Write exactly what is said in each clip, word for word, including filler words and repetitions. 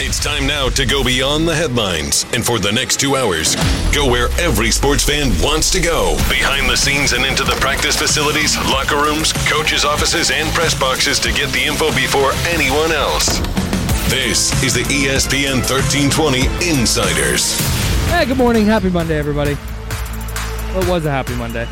It's time now to go beyond the headlines. And for the next two hours, go where every sports fan wants to go. Behind the scenes and into the practice facilities, locker rooms, coaches' offices, and press boxes to get the info before anyone else. This is the E S P N thirteen twenty Insiders. Hey, good morning. Happy Monday, everybody. Well, it was a happy Monday.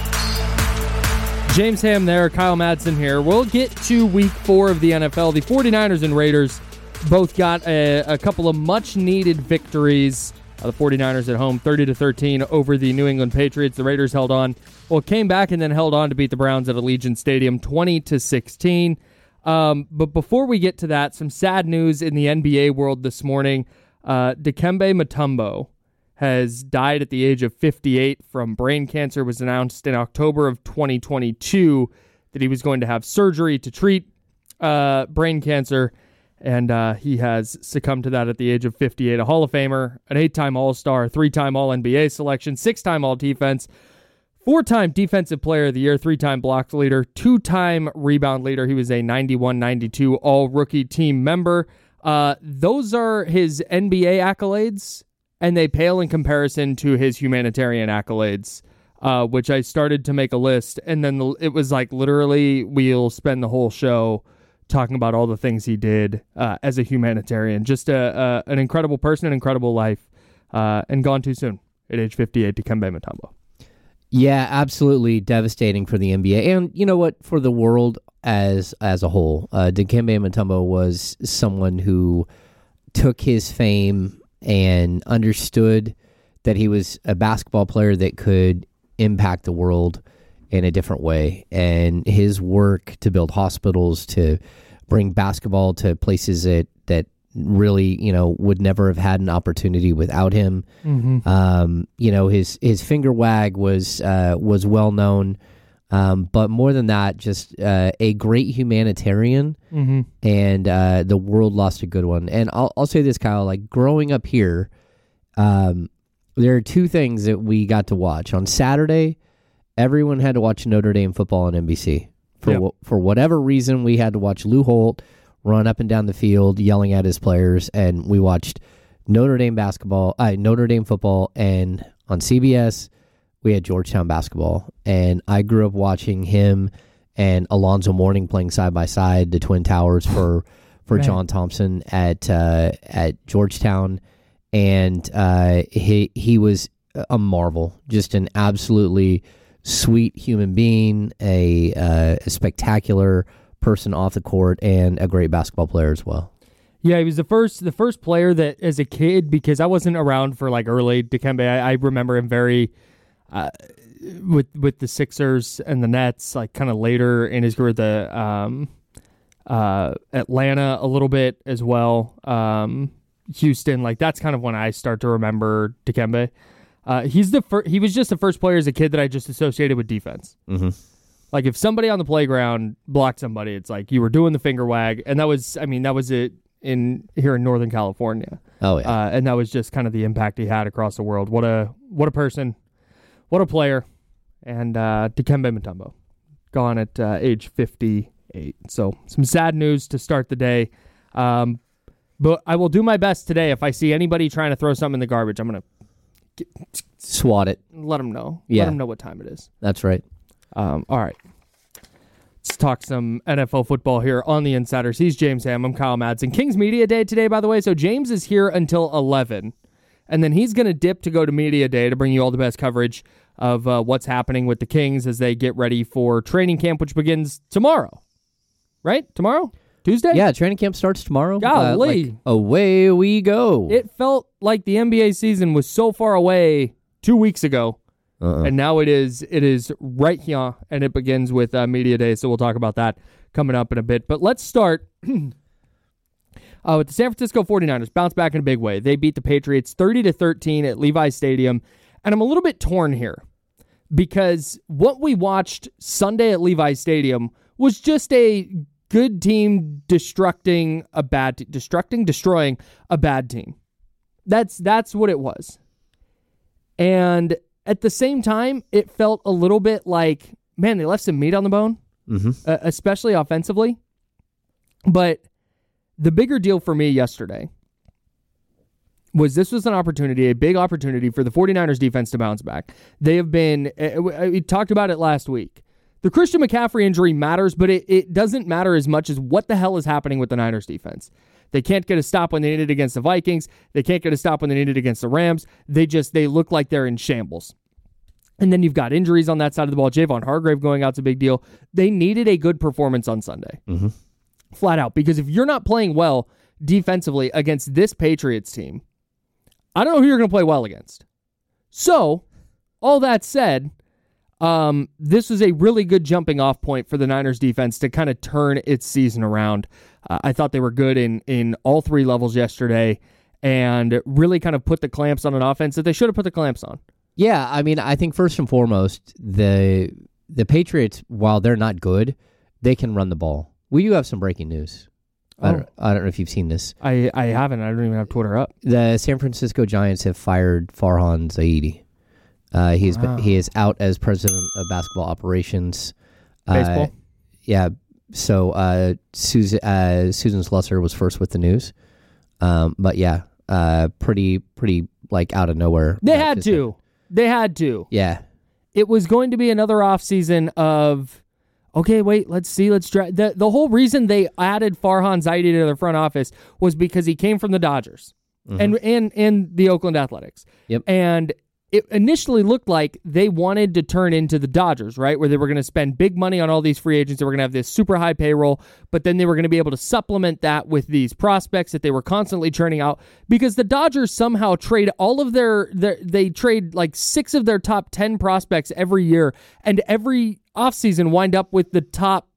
James Ham there, Kyle Madsen here. We'll get to week four of the N F L. The 49ers and Raiders both got a, a couple of much-needed victories. Uh, the 49ers at home, thirty to thirteen over the New England Patriots. The Raiders held on. Well, came back and then held on to beat the Browns at Allegiant Stadium, twenty to sixteen. Um, but before we get to that, some sad news in the N B A world this morning. Uh, Dikembe Mutombo has died at the age of fifty-eight from brain cancer. It was announced in October of twenty twenty-two that he was going to have surgery to treat uh, brain cancer. And uh, he has succumbed to that at the age of fifty-eight. A Hall of Famer, an eight-time All-Star, three-time All N B A selection, six-time All-Defense, four-time Defensive Player of the Year, three-time block leader, two-time rebound leader. He was a ninety-one ninety-two All-Rookie Team member. Uh, those are his N B A accolades, and they pale in comparison to his humanitarian accolades, uh, which I started to make a list. And then the, it was like literally we'll spend the whole show talking about all the things he did uh, as a humanitarian. Just a, a, an incredible person, an incredible life, uh, and gone too soon at age fifty-eight, Dikembe Mutombo. Yeah, absolutely devastating for the N B A. And you know what? For the world as as a whole, uh, Dikembe Mutombo was someone who took his fame and understood that he was a basketball player that could impact the world in a different way. And his work to build hospitals, to bring basketball to places that, that really, you know, would never have had an opportunity without him. Mm-hmm. Um, you know, his, his finger wag was, uh, was well known. Um, but more than that, just uh, a great humanitarian, mm-hmm. and uh, the world lost a good one. And I'll, I'll say this, Kyle, like growing up here, um, there are two things that we got to watch. On Saturday, everyone had to watch Notre Dame football on N B C. For yep. wh- for whatever reason, we had to watch Lou Holt run up and down the field yelling at his players, and we watched Notre Dame basketball, uh, Notre Dame football, and on C B S, we had Georgetown basketball. And I grew up watching him and Alonzo Mourning playing side by side, the Twin Towers for for John Thompson at uh, at Georgetown, and uh, he he was a marvel, just an absolutely sweet human being, a, uh, a spectacular person off the court, and a great basketball player as well. Yeah, he was the first the first player that, as a kid, because I wasn't around for like early Dikembe, I, I remember him very uh, with with the Sixers and the Nets, like kind of later in his career, the um, uh, Atlanta a little bit as well, um, Houston. Like that's kind of when I start to remember Dikembe. Uh, he's the fir- he was just the first player as a kid that I just associated with defense. Mm-hmm. Like if somebody on the playground blocked somebody, it's like you were doing the finger wag, and that was, I mean, that was it in here in Northern California. Oh yeah, uh, and that was just kind of the impact he had across the world. What a what a person, what a player, and uh, Dikembe Mutombo gone at uh, age fifty-eight. So some sad news to start the day. Um, but I will do my best today. If I see anybody trying to throw something in the garbage, I'm gonna Get, swat it. Let them know. Yeah. Let them know what time it is. That's right. Um, all right. Let's talk some N F L football here on the Insiders. He's James Ham. I'm Kyle Madsen. Kings Media Day today, by the way. So James is here until eleven, and then he's going to dip to go to Media Day to bring you all the best coverage of uh, what's happening with the Kings as they get ready for training camp, which begins tomorrow. Right? Tomorrow? Tuesday? Yeah, training camp starts tomorrow. Golly. Uh, like, away we go. It felt like the N B A season was so far away two weeks ago, uh-uh. and now it is it is right here, and it begins with uh, Media Day, so we'll talk about that coming up in a bit. But let's start uh, with the San Francisco 49ers. Bounce back in a big way. They beat the Patriots thirty to thirteen at Levi's Stadium, and I'm a little bit torn here because what we watched Sunday at Levi's Stadium was just a good team destructing a bad te- destructing destroying a bad team. That's that's what it was. And at the same time, it felt a little bit like, man, they left some meat on the bone, mm-hmm. uh, especially offensively. But the bigger deal for me yesterday was this was an opportunity, a big opportunity for the 49ers defense to bounce back. They have been, we talked about it last week. The Christian McCaffrey injury matters, but it, it doesn't matter as much as what the hell is happening with the Niners defense. They can't get a stop when they need it against the Vikings. They can't get a stop when they need it against the Rams. They just, they look like they're in shambles. And then you've got injuries on that side of the ball. Javon Hargrave going out's a big deal. They needed a good performance on Sunday. Mm-hmm. Flat out. Because if you're not playing well defensively against this Patriots team, I don't know who you're going to play well against. So, all that said, um, this was a really good jumping off point for the Niners defense to kind of turn its season around. Uh, I thought they were good in, in all three levels yesterday and really kind of put the clamps on an offense that they should have put the clamps on. Yeah, I mean, I think first and foremost, the the Patriots, while they're not good, they can run the ball. We do have some breaking news. I, don't, I don't know if you've seen this. I, I haven't. I don't even have Twitter up. The San Francisco Giants have fired Farhan Zaidi. Uh, he's wow. been, he is out as president of basketball operations. Baseball? Uh, yeah. So uh, Susan, uh, Susan Slusser was first with the news. Um, but yeah, uh, pretty, pretty like out of nowhere. They uh, had to. Been, they had to. Yeah. It was going to be another offseason of... Okay, wait, let's see, let's try. The, the whole reason they added Farhan Zaidi to their front office was because he came from the Dodgers mm-hmm. and, and, and the Oakland Athletics. Yep. And it initially looked like they wanted to turn into the Dodgers, right, where they were going to spend big money on all these free agents. They were going to have this super high payroll, but then they were going to be able to supplement that with these prospects that they were constantly churning out because the Dodgers somehow trade all of their, their they trade like six of their top ten prospects every year, and every offseason wind up with the top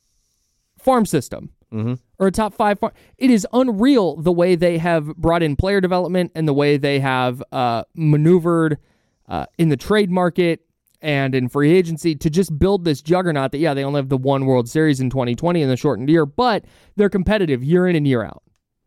farm system. Mm-hmm. Or a top five farm. It is unreal the way they have brought in player development and the way they have uh, maneuvered uh, in the trade market and in free agency to just build this juggernaut that, yeah, they only have the one World Series in twenty twenty in the shortened year, but they're competitive year in and year out.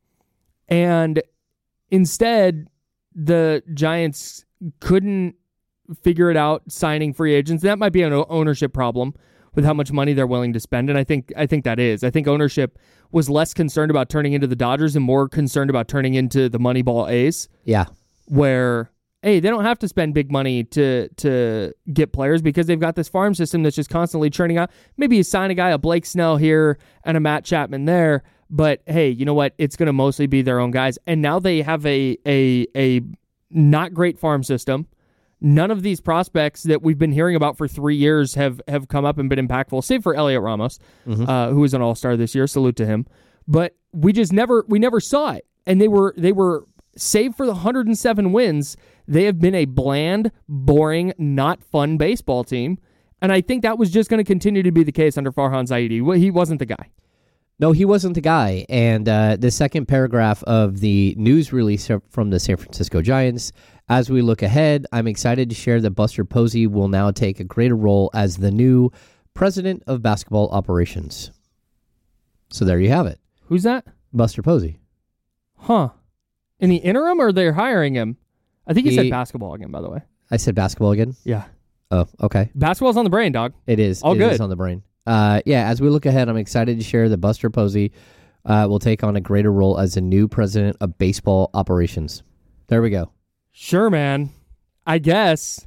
And instead, the Giants couldn't figure it out signing free agents. That might be an ownership problem with how much money they're willing to spend, and I think I think that is. I think ownership was less concerned about turning into the Dodgers and more concerned about turning into the Moneyball A's. Yeah. Where, hey, they don't have to spend big money to to get players because they've got this farm system that's just constantly churning out. Maybe you sign a guy, a Blake Snell here and a Matt Chapman there, but hey, you know what? It's going to mostly be their own guys. And now they have a a a not great farm system. None of these prospects that we've been hearing about for three years have, have come up and been impactful, save for Elliot Ramos, mm-hmm. uh, who was an all-star this year. Salute to him. But we just never we never saw it. And they were they were save for the one hundred seven wins, they have been a bland, boring, not fun baseball team. And I think that was just going to continue to be the case under Farhan Zaidi. He wasn't the guy. No, he wasn't the guy. And uh, the second paragraph of the news release from the San Francisco Giants, as we look ahead, I'm excited to share that Buster Posey will now take a greater role as the new president of basketball operations. So there you have it. Who's that? Buster Posey. Huh. In the interim, or they're hiring him? I think he, he said basketball again, by the way. I said basketball again? Yeah. Oh, okay. Basketball's on the brain, dog. It is. All it good. is on the brain. Uh, yeah, as we look ahead, I'm excited to share that Buster Posey uh, will take on a greater role as the new president of baseball operations. There we go. Sure, man. I guess.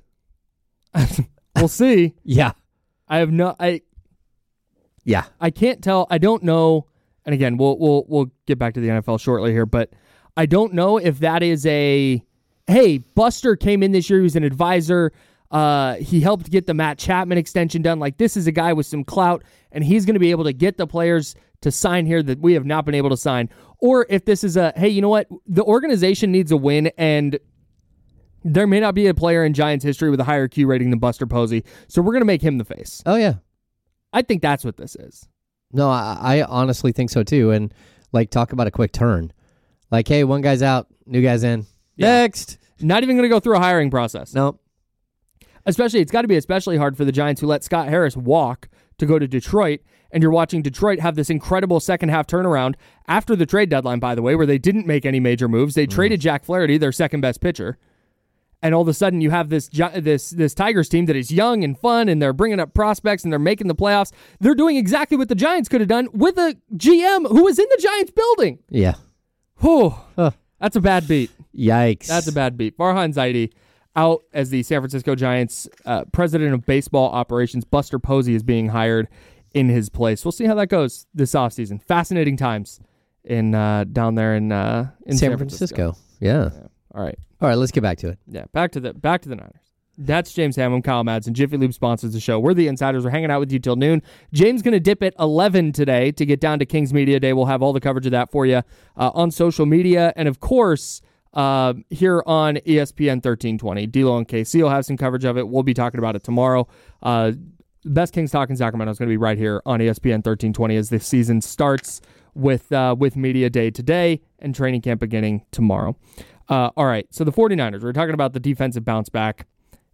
We'll see. Yeah. I have no I Yeah. I can't tell. I don't know. And again, we'll we'll we'll get back to the N F L shortly here, but I don't know if that is a hey, Buster came in this year, he was an advisor. Uh, he helped get the Matt Chapman extension done. Like, this is a guy with some clout, and he's going to be able to get the players to sign here that we have not been able to sign. Or if this is a, hey, you know what? The organization needs a win, and there may not be a player in Giants history with a higher Q rating than Buster Posey, so we're going to make him the face. Oh, yeah. I think that's what this is. No, I, I honestly think so, too. And, like, talk about a quick turn. Like, hey, one guy's out, new guy's in. Yeah. Next. Not even going to go through a hiring process. Nope. Especially, it's got to be especially hard for the Giants who let Scott Harris walk to go to Detroit, and you're watching Detroit have this incredible second-half turnaround after the trade deadline, by the way, where they didn't make any major moves. They mm. traded Jack Flaherty, their second-best pitcher, and all of a sudden you have this this this Tigers team that is young and fun, and they're bringing up prospects, and they're making the playoffs. They're doing exactly what the Giants could have done with a G M who was in the Giants building. Yeah. Whew. Huh. That's a bad beat. Yikes. That's a bad beat. Farhan Zaidi out as the San Francisco Giants uh, president of baseball operations. Buster Posey is being hired in his place. We'll see how that goes this offseason. Fascinating times in uh, down there in uh, in San, San Francisco. Francisco. Yeah. yeah. All right. All right, let's get back to it. Yeah, back to the back to the Niners. That's James Ham. I'm Kyle Madsen. Jiffy Lube sponsors the show. We're the Insiders. We're hanging out with you till noon. James going to dip at eleven today to get down to Kings Media Day. We'll have all the coverage of that for you uh, on social media. And, of course, uh, here on E S P N thirteen twenty. D-Lo and K C will have some coverage of it. We'll be talking about it tomorrow. Uh, Best Kings Talk in Sacramento is going to be right here on E S P N thirteen twenty as the season starts with, uh, with Media Day today and training camp beginning tomorrow. Uh, all right, so the 49ers, we're talking about the defensive bounce back.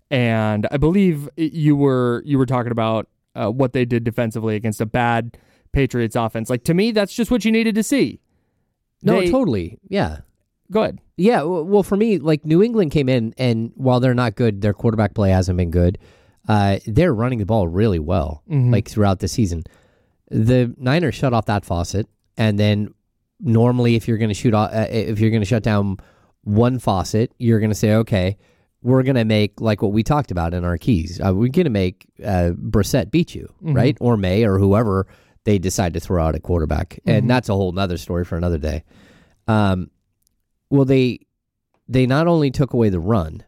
And I believe you were you were talking about uh, what they did defensively against a bad Patriots offense. Like, to me, that's just what you needed to see. No, They- totally. Yeah. Go ahead. Yeah, w- well, for me, like, New England came in, and while they're not good, their quarterback play hasn't been good. Uh, they're running the ball really well, Mhm. like, throughout the season. The Niners shut off that faucet, and then normally if you're going to shoot off, uh, if you're going to shut down one faucet, you're going to say, okay, we're going to make, like what we talked about in our keys, uh, we're going to make uh, Brissett beat you, Mhm. right? Or May, or whoever they decide to throw out at quarterback. Mhm. And that's a whole nother story for another day. Um, well, they they not only took away the run,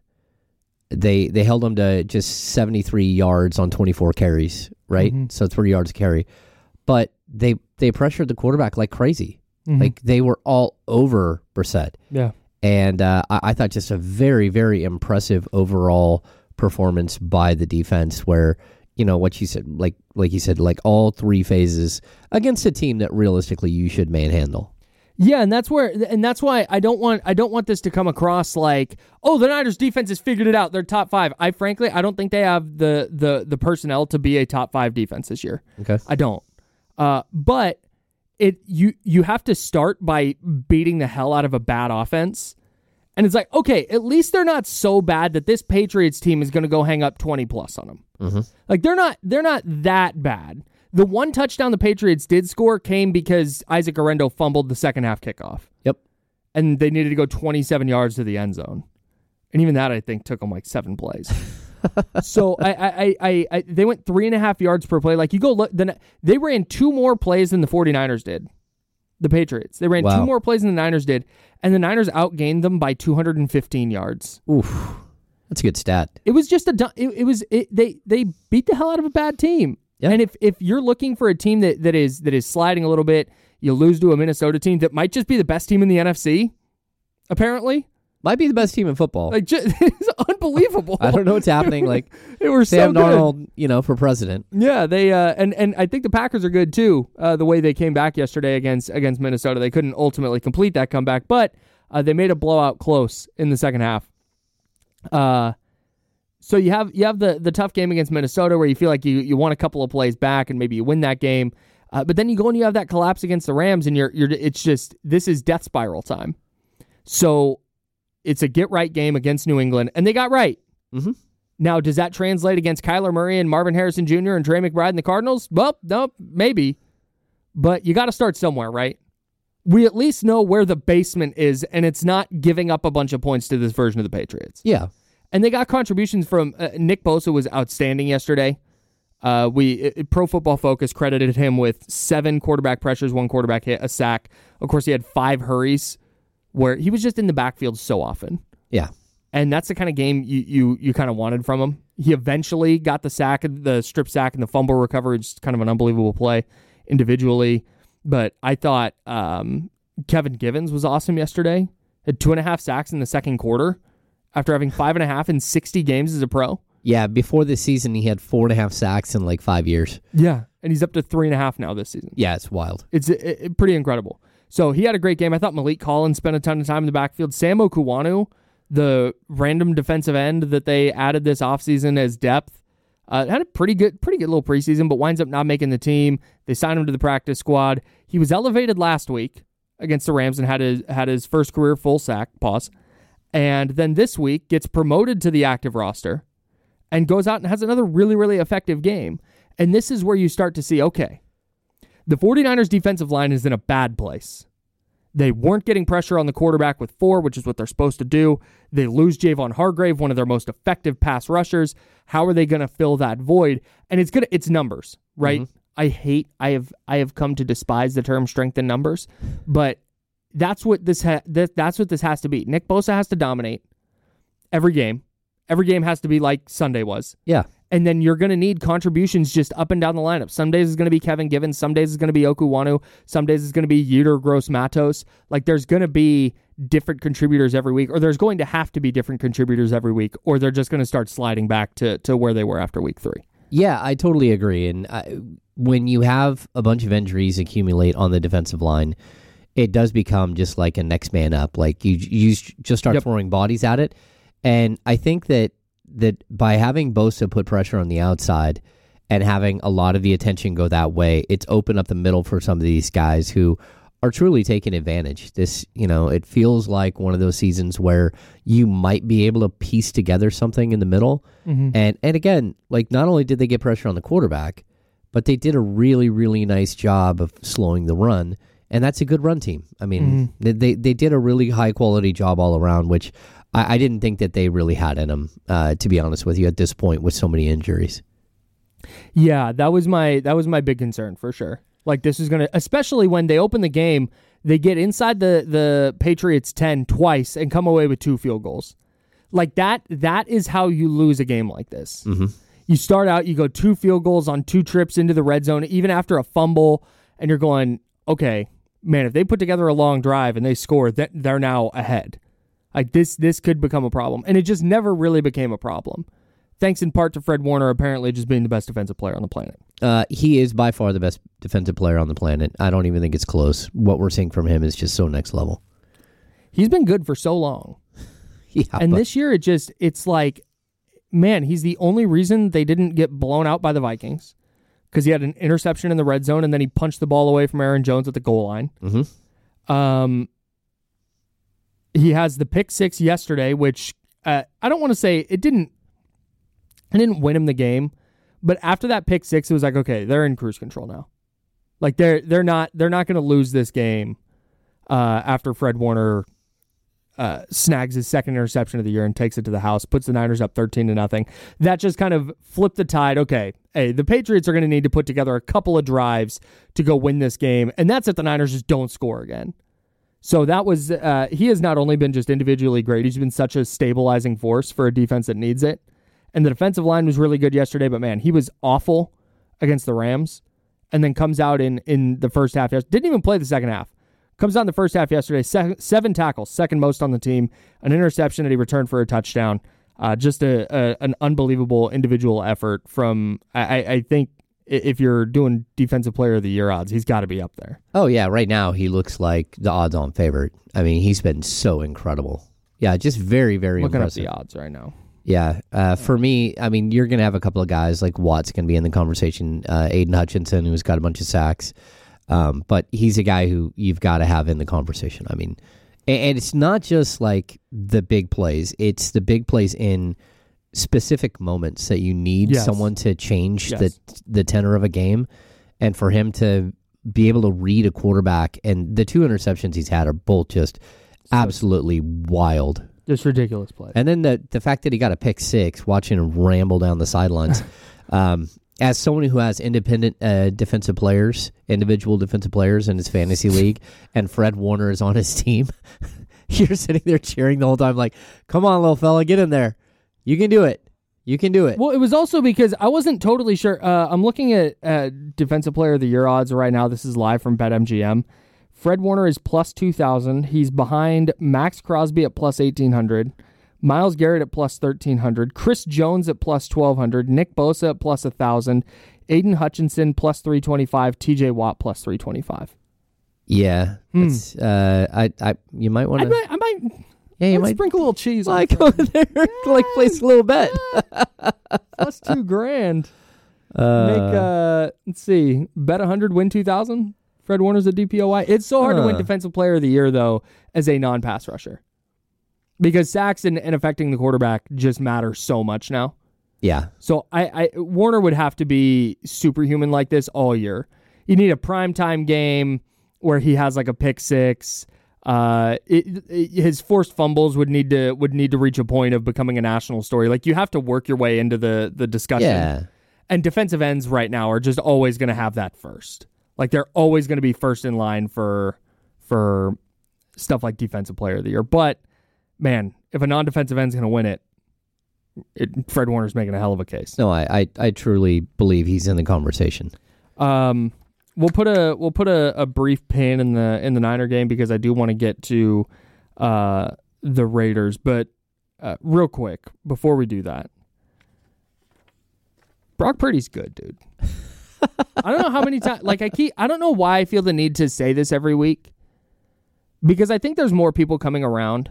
they they held them to just seventy-three yards on twenty-four carries, right? Mhm. So three yards a carry. But they they pressured the quarterback like crazy. Mhm. Like, they were all over Brissett. Yeah. And uh, I, I thought just a very, very impressive overall performance by the defense where, you know, what you said, like like you said, like all three phases against a team that realistically you should manhandle. Yeah, and that's where, and that's why I don't want, I don't want this to come across like, oh, the Niners defense has figured it out. They're top five. I frankly, I don't think they have the the the personnel to be a top five defense this year. Okay. I don't. Uh, but it you you have to start by beating the hell out of a bad offense, and it's like, okay, at least they're not so bad that this Patriots team is going to go hang up twenty plus on them. Mm-hmm. Like, they're not they're not that bad. The one touchdown the Patriots did score came because Isaac Arendo fumbled the second half kickoff. Yep. And they needed to go twenty-seven yards to the end zone. And even that, I think, took them like seven plays. so I, I, I, I, they went three and a half yards per play. Like, you go look, then they ran two more plays than the 49ers did. The Patriots. They ran Wow. two more plays than the Niners did. And the Niners outgained them by two hundred fifteen yards. Oof. That's a good stat. It was just a, du- it, it was, it, they, they beat the hell out of a bad team. Yeah. And if, if you're looking for a team that, that is that is sliding a little bit, you lose to a Minnesota team that might just be the best team in the N F C, apparently. Might be the best team in football. Like, just, it's unbelievable. I don't know what's happening. Like, They were Sam so good. Darnold, you know, for president. Yeah, they uh, and and I think the Packers are good too. Uh, the way they came back yesterday against against Minnesota, they couldn't ultimately complete that comeback, but uh, they made a blowout close in the second half. Uh, so you have you have the the tough game against Minnesota where you feel like you you want a couple of plays back and maybe you win that game, uh, but then you go and you have that collapse against the Rams and you're you're it's just this is death spiral time. So it's a get right game against New England, and they got right. Mm-hmm. Now, does that translate against Kyler Murray and Marvin Harrison Junior and Trey McBride and the Cardinals? Well, no, maybe. But you got to start somewhere, right? We at least know where the basement is, and it's not giving up a bunch of points to this version of the Patriots. Yeah. And they got contributions from uh, Nick Bosa was outstanding yesterday. Uh, we it, Pro Football Focus credited him with seven quarterback pressures, one quarterback hit, a sack. Of course, he had five hurries where he was just in the backfield so often. Yeah. And that's the kind of game you you, you kind of wanted from him. He eventually got the sack, the strip sack, and the fumble recovery. It's kind of an unbelievable play individually. But I thought um, Kevin Givens was awesome yesterday. Had two and a half sacks in the second quarter after having five and a half in sixty games as a pro. Yeah, before this season, he had four and a half sacks in like five years. Yeah, and he's up to three and a half now this season. Yeah, it's wild. It's it, it, pretty incredible. So he had a great game. I thought Malik Collins spent a ton of time in the backfield. Sam Okuwanu, the random defensive end that they added this offseason as depth, uh, had a pretty good pretty good little preseason, but winds up not making the team. They signed him to the practice squad. He was elevated last week against the Rams and had his, had his first career full sack, pause. And then this week gets promoted to the active roster and goes out and has another really, really effective game. And this is where you start to see, okay, the 49ers defensive line is in a bad place. They weren't getting pressure on the quarterback with four, which is what they're supposed to do. They lose Javon Hargrave, one of their most effective pass rushers. How are they going to fill that void? And it's gonna, it's numbers, right? Mm-hmm. I hate, I have, I have come to despise the term strength in numbers, but that's what this, ha- that, that's what this has to be. Nick Bosa has to dominate every game. Every game has to be like Sunday was. Yeah. And then you're going to need contributions just up and down the lineup. Some days it's going to be Kevin Givens. Some days it's going to be Okuwanu. Some days it's going to be Yetur Gross-Matos. Like, there's going to be different contributors every week, or there's going to have to be different contributors every week, or they're just going to start sliding back to, to where they were after week three. Yeah, I totally agree. And I, when you have a bunch of injuries accumulate on the defensive line, it does become just like a next man up. Like, you, you just start yep. throwing bodies at it. And I think that that by having Bosa put pressure on the outside and having a lot of the attention go that way, it's opened up the middle for some of these guys who are truly taking advantage. This, you know, it feels like one of those seasons where you might be able to piece together something in the middle. Mm-hmm. And and again, like, not only did they get pressure on the quarterback, but they did a really, really nice job of slowing the run. And that's a good run team. I mean, mm-hmm. they, they did a really high-quality job all around, which I, I didn't think that they really had in them, uh, to be honest with you, at this point with so many injuries. Yeah, that was my that was my big concern for sure. Like, this is going to, especially when they open the game, they get inside the, the Patriots ten twice and come away with two field goals. Like, that that is how you lose a game like this. Mm-hmm. You start out, you go two field goals on two trips into the red zone, even after a fumble, and you're going, okay, man, if they put together a long drive and they score, that they're now ahead. Like, this this could become a problem. And it just never really became a problem. Thanks in part to Fred Warner apparently just being the best defensive player on the planet. Uh, he is by far the best defensive player on the planet. I don't even think it's close. What we're seeing from him is just so next level. He's been good for so long. yeah, and but... this year, it just it's like, man, he's the only reason they didn't get blown out by the Vikings, because he had an interception in the red zone, and then he punched the ball away from Aaron Jones at the goal line. Mm-hmm. Um, he has the pick six yesterday, which uh, I don't want to say it didn't it didn't win him the game, but after that pick six, it was like, okay, they're in cruise control now. Like, they're they're not they're not going to lose this game uh, after Fred Warner uh, snags his second interception of the year and takes it to the house, puts the Niners up thirteen to nothing. That just kind of flipped the tide. Okay, hey, the Patriots are going to need to put together a couple of drives to go win this game, and that's if the Niners just don't score again. So that was, uh, he has not only been just individually great, he's been such a stabilizing force for a defense that needs it. And the defensive line was really good yesterday, but man, he was awful against the Rams, and then comes out in, in the first half. Didn't even play the second half. Comes out in the first half yesterday, seven, seven tackles, second most on the team, an interception that he returned for a touchdown. Uh, just a, a an unbelievable individual effort from, I, I think, if you're doing defensive player of the year odds, he's got to be up there. Oh, yeah. Right now, he looks like the odds-on favorite. I mean, he's been so incredible. Yeah, just very, very Looking impressive. Looking up the odds right now. Yeah. Uh, for me, I mean, you're going to have a couple of guys like Watt's going to be in the conversation. Uh, Aiden Hutchinson, who's got a bunch of sacks. Um, but he's a guy who you've got to have in the conversation. I mean, and, and it's not just like the big plays. It's the big plays in specific moments that you need yes. someone to change yes. the the tenor of a game, and for him to be able to read a quarterback. And the two interceptions he's had are both just absolutely wild, just ridiculous plays. And then the the fact that he got a pick six, watching him ramble down the sidelines. um, as someone who has independent uh, defensive players, individual defensive players in his fantasy league, and Fred Warner is on his team, you're sitting there cheering the whole time, like, "Come on, little fella, get in there. You can do it. You can do it." Well, it was also because I wasn't totally sure. Uh, I'm looking at uh, Defensive Player of the Year odds right now. This is live from BetMGM. Fred Warner is plus two thousand. He's behind Max Crosby at plus eighteen hundred, Myles Garrett at plus thirteen hundred, Chris Jones at plus twelve hundred, Nick Bosa at plus one thousand, Aiden Hutchinson plus three twenty-five, T J Watt plus three twenty-five. Yeah. Mm. Uh, I, I, you might want to... I might... I might Yeah, you Let's might sprinkle a little cheese on like over there, yeah, like place a little bet. Plus two grand. Uh, Make uh, let's see, bet a hundred, win two thousand. Fred Warner's a D P O Y. It's so hard uh. to win Defensive Player of the Year though as a non-pass rusher, because sacks and, and affecting the quarterback just matter so much now. Yeah. So I, I Warner would have to be superhuman like this all year. You need a primetime game where he has like a pick six. Uh, it, it, his forced fumbles would need to would need to reach a point of becoming a national story. Like, you have to work your way into the the discussion. Yeah. And defensive ends right now are just always going to have that first. Like, they're always going to be first in line for for stuff like Defensive Player of the Year. But, man, if a non-defensive end's going to win it, it, Fred Warner's making a hell of a case. No, I, I, I truly believe he's in the conversation. Um, we'll put a we'll put a, a brief pin in the in the Niner game because I do want to get to uh, the Raiders. But uh, real quick, before we do that, Brock Purdy's good, dude. I don't know how many times, like I keep, I don't know why I feel the need to say this every week, because I think there's more people coming around,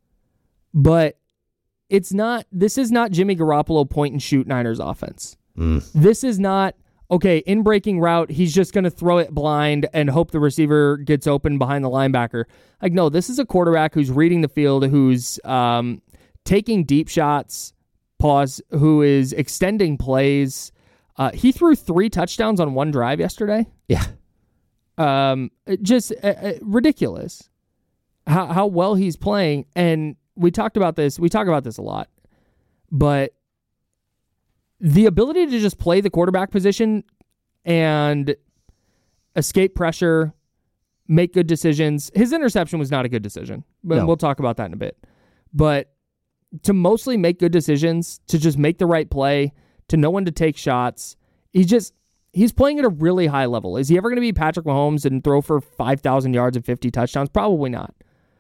but it's not, this is not Jimmy Garoppolo point and shoot Niners offense. Mm. This is not, okay, in breaking route, he's just going to throw it blind and hope the receiver gets open behind the linebacker. Like, no, this is a quarterback who's reading the field, who's um, taking deep shots, pause, who is extending plays. Uh, he threw three touchdowns on one drive yesterday. Yeah. Um, just uh, uh, ridiculous how how well he's playing. And we talked about this. We talk about this a lot. But the ability to just play the quarterback position and escape pressure, make good decisions. His interception was not a good decision, but No. we'll talk about that in a bit. But to mostly make good decisions, to just make the right play, to know when to take shots, he just, he's playing at a really high level. Is he ever going to be Patrick Mahomes and throw for five thousand yards and fifty touchdowns? Probably not.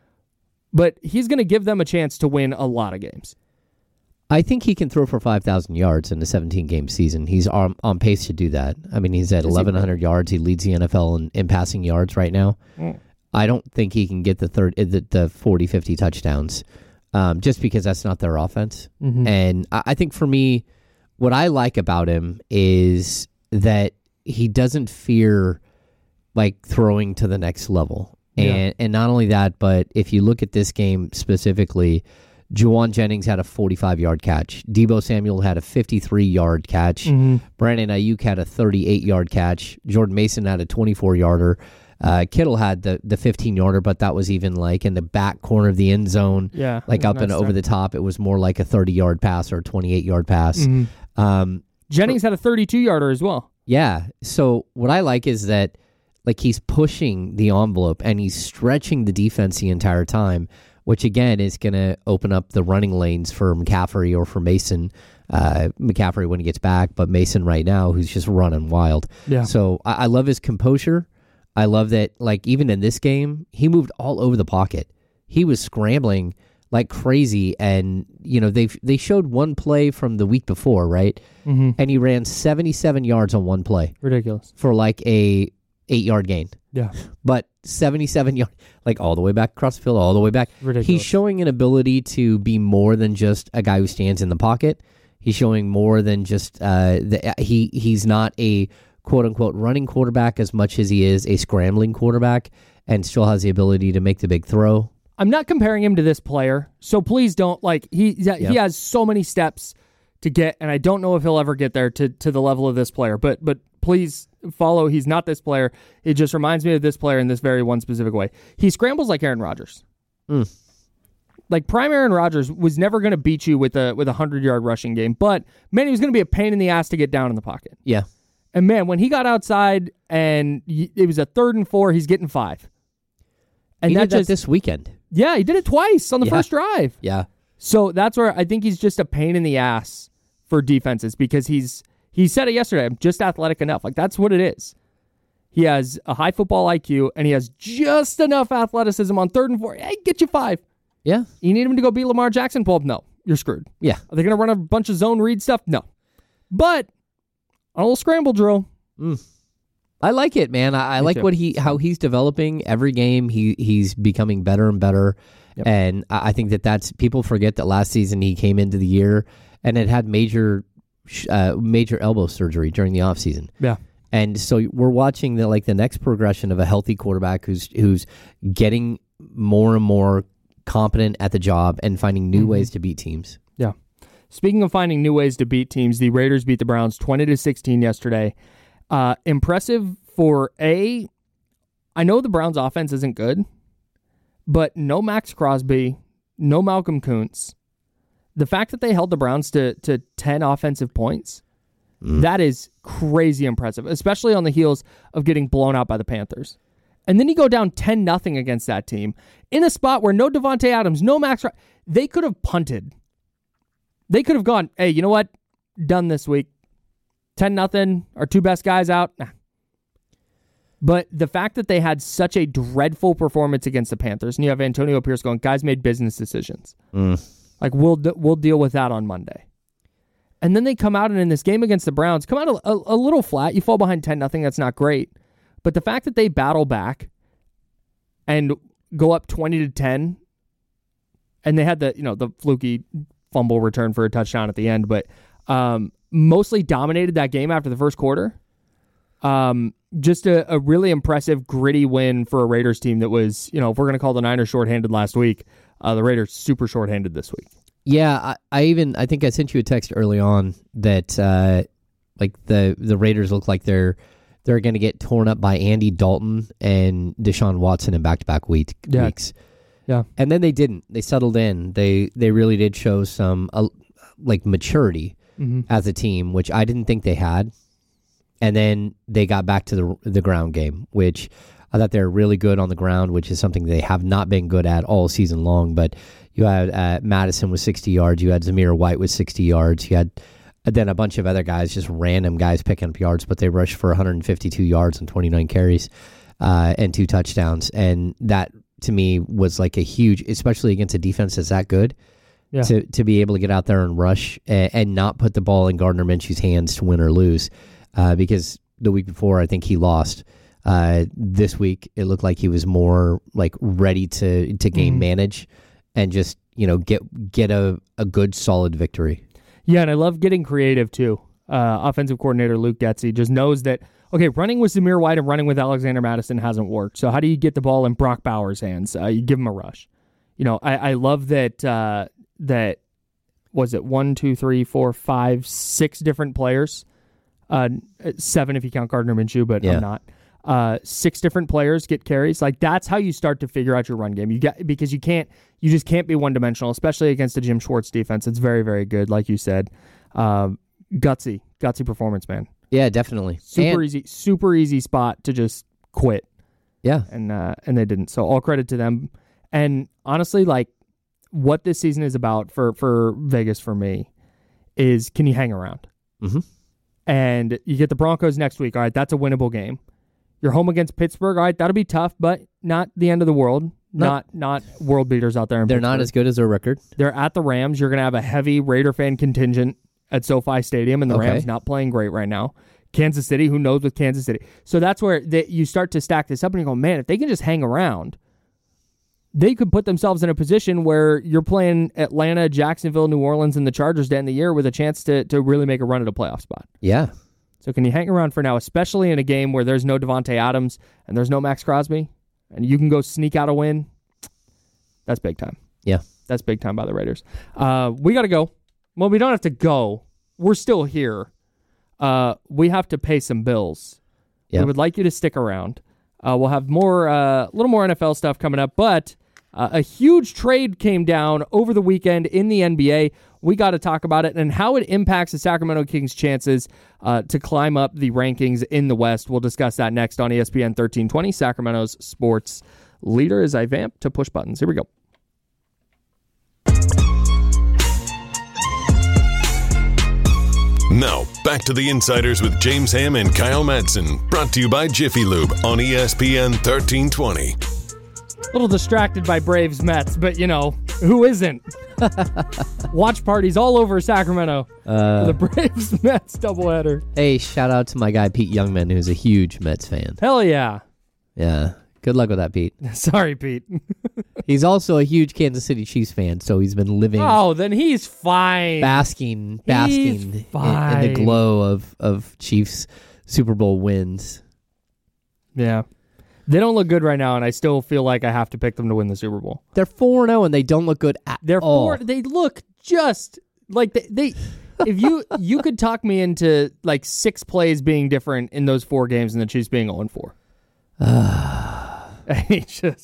But he's going to give them a chance to win a lot of games. I think he can throw for five thousand yards in a seventeen-game season. He's on, on pace to do that. I mean, he's at eleven hundred yards. He leads the N F L in, in passing yards right now. Mm. I don't think he can get the third, the, the forty, fifty touchdowns, um, just because that's not their offense. Mm-hmm. And I, I think for me, what I like about him is that he doesn't fear like throwing to the next level. And Yeah. and not only that, but if you look at this game specifically, Juwan Jennings had a forty-five-yard catch. Deebo Samuel had a fifty-three-yard catch. Mm-hmm. Brandon Ayuk had a thirty-eight-yard catch. Jordan Mason had a twenty-four-yarder. Uh, Kittle had the the fifteen-yarder, but that was even like in the back corner of the end zone, Yeah, like up nice and over there. the top. It was more like a thirty-yard pass or a twenty-eight-yard pass. Mhm. Um, Jennings had a thirty-two-yarder as well. yeah. So what I like is that like he's pushing the envelope and he's stretching the defense the entire time, which again is going to open up the running lanes for McCaffrey or for Mason. Uh, McCaffrey when he gets back, but Mason right now who's just running wild. Yeah. So I, I love his composure. I love that, like, even in this game, he moved all over the pocket. He was scrambling like crazy, and, you know, they they showed one play from the week before, right? Mm-hmm. And he ran seventy-seven yards on one play Ridiculous. for, like, a eight-yard gain. Yeah. But seventy-seven yards, like, all the way back across the field, all the way back. Ridiculous. He's showing an ability to be more than just a guy who stands in the pocket. He's showing more than just, uh, the, he he's not a quote-unquote running quarterback as much as he is a scrambling quarterback and still has the ability to make the big throw. I'm not comparing him to this player, so please don't, like, he he Yep. has so many steps to get, and I don't know if he'll ever get there to, to the level of this player, but but please follow, he's not this player. It just reminds me of this player in this very one specific way. He scrambles like Aaron Rodgers. Mm. Like, prime Aaron Rodgers was never going to beat you with a with a hundred-yard rushing game, but, man, he was going to be a pain in the ass to get down in the pocket. Yeah. And, man, when he got outside and y- it was a third and four, he's getting five. And He that did that just, this weekend. yeah, he did it twice on the Yeah. first drive. Yeah. So that's where I think he's just a pain in the ass for defenses because he's he said it yesterday, I'm just athletic enough. Like, that's what it is. He has a high football I Q, and he has just enough athleticism on third and four. Hey, get you five. Yeah. You need him to go beat Lamar Jackson? Well, no, you're screwed. Yeah. Are they going to run a bunch of zone read stuff? No. But on a little scramble drill, I like it, man. I, I Me like too. what he how he's developing every game. He he's becoming better and better, Yep. and I, I think that that's people forget that last season he came into the year and had had major sh- uh, major elbow surgery during the offseason. yeah. And so we're watching the like the next progression of a healthy quarterback who's who's getting more and more competent at the job and finding new ways to beat teams. Yeah. Speaking of finding new ways to beat teams, the Raiders beat the Browns twenty to sixteen yesterday. Uh, impressive for A, I know the Browns offense isn't good, But no Max Crosby, no Malcolm Kuntz. The fact that they held the Browns to, to ten offensive points, mm. that is crazy impressive, especially on the heels of getting blown out by the Panthers. And then you go down ten nothing against that team in a spot where no Devontae Adams, no Max. They could have punted. They could have gone, hey, you know what? Done this week. ten nothing. Our two best guys out. Nah. But the fact that they had such a dreadful performance against the Panthers, and you have Antonio Pierce going, guys made business decisions. Mm. Like, we'll we'll deal with that on Monday. And then they come out and in this game against the Browns, come out a, a, a little flat. You fall behind ten nothing. That's not great. But the fact that they battle back and go up twenty to ten, and they had the, you know, the fluky fumble return for a touchdown at the end, but um, mostly dominated that game after the first quarter. Um, just a, a really impressive, gritty win for a Raiders team that was, you know, if we're going to call the Niners shorthanded last week, uh, the Raiders super shorthanded this week. Yeah, I, I even, I think I sent you a text early on that, uh, like, the, the Raiders look like they're, they're going to get torn up by Andy Dalton and Deshaun Watson in back-to-back week, yeah. weeks. Yeah. And then they didn't. They settled in. They they really did show some, uh, like, maturity mm-hmm. as a team, which I didn't think they had. And then they got back to the the ground game, which I thought they were really good on the ground, which is something they have not been good at all season long. But you had uh, Madison with sixty yards. You had Zamir White with sixty yards. You had then a bunch of other guys, just random guys picking up yards, but they rushed for one hundred fifty-two yards and twenty-nine carries uh, and two touchdowns. And that, to me, was like a huge, especially against a defense that's that good, yeah. to, to be able to get out there and rush and, and not put the ball in Gardner Minshew's hands to win or lose. Uh, because the week before, I think he lost. Uh, this week, it looked like he was more like ready to to game mm-hmm. manage and just, you know, get get a, a good, solid victory. Yeah, and I love getting creative, too. Uh, offensive coordinator Luke Getsy just knows that, okay, running with Zamir White and running with Alexander Madison hasn't worked. So how do you get the ball in Brock Bowers' hands? Uh, you give him a rush. You know, I, I love that, uh, that, was it one, two, three, four, five, six different players? Uh, seven if you count Gardner Minshew, but yeah. I'm not. Uh, six different players get carries. Like, that's how you start to figure out your run game. You get because you can't, you just can't be one dimensional, especially against the Jim Schwartz defense. It's very, very good, like you said. Um, gutsy, gutsy performance, man. Yeah, definitely. Super and, easy, super easy spot to just quit. Yeah, and uh, and they didn't. So all credit to them. And honestly, like, what this season is about for for Vegas for me is, can you hang around? Mm-hmm. And you get the Broncos next week. All right, that's a winnable game. You're home against Pittsburgh. All right, that'll be tough, but not the end of the world. Not not, not world beaters out there in They're Pittsburgh. not as good as their record. They're at the Rams. You're going to have a heavy Raider fan contingent at SoFi Stadium, and the okay. Rams not playing great right now. Kansas City, who knows with Kansas City? So that's where they, you start to stack this up, and you go, man, if they can just hang around, they could put themselves in a position where you're playing Atlanta, Jacksonville, New Orleans, and the Chargers to end the year with a chance to to really make a run at a playoff spot. Yeah. So can you hang around for now, especially in a game where there's no Devontae Adams and there's no Max Crosby, and you can go sneak out a win? That's big time. Yeah. That's big time by the Raiders. Uh, we got to go. Well, we don't have to go. We're still here. Uh, we have to pay some bills. Yep. We would like you to stick around. Uh, we'll have more, a uh, little more N F L stuff coming up, but uh, a huge trade came down over the weekend in the N B A. We got to talk about it and how it impacts the Sacramento Kings' chances uh, to climb up the rankings in the West. We'll discuss that next on E S P N thirteen twenty, Sacramento's sports leader, as I vamp to push buttons. Here we go. Now, back to the Insiders with James Ham and Kyle Madsen, brought to you by Jiffy Lube on E S P N thirteen twenty. A little distracted by Braves Mets, but, you know, who isn't? Watch parties all over Sacramento. Uh, the Braves Mets doubleheader. Hey, shout out to my guy Pete Youngman, who's a huge Mets fan. Hell yeah. Yeah. Good luck with that, Pete. Sorry, Pete. He's also a huge Kansas City Chiefs fan, so he's been living. Oh, then he's fine. Basking, basking in, in the glow of, of Chiefs Super Bowl wins. Yeah. They don't look good right now, and I still feel like I have to pick them to win the Super Bowl. They're four and oh, and they don't look good at They're all. Four, they look just like they... they if you you could talk me into like six plays being different in those four games and the Chiefs being oh and four. I just...